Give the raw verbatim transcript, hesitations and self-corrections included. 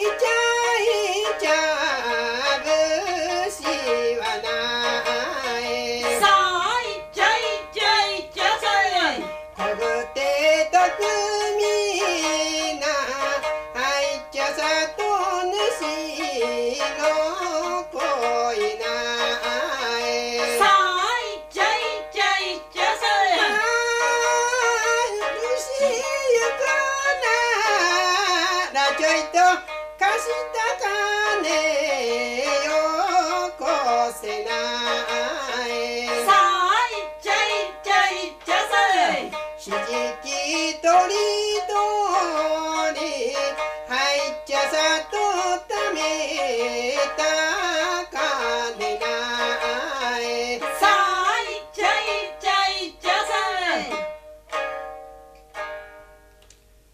ちゃいちゃぶしはないさあいっちゃいっちゃいっちゃさいこぐてとくみなはいっちゃさと主の恋ないさあいっちゃいっちゃいっちゃさい主ゆくならちょいと貸して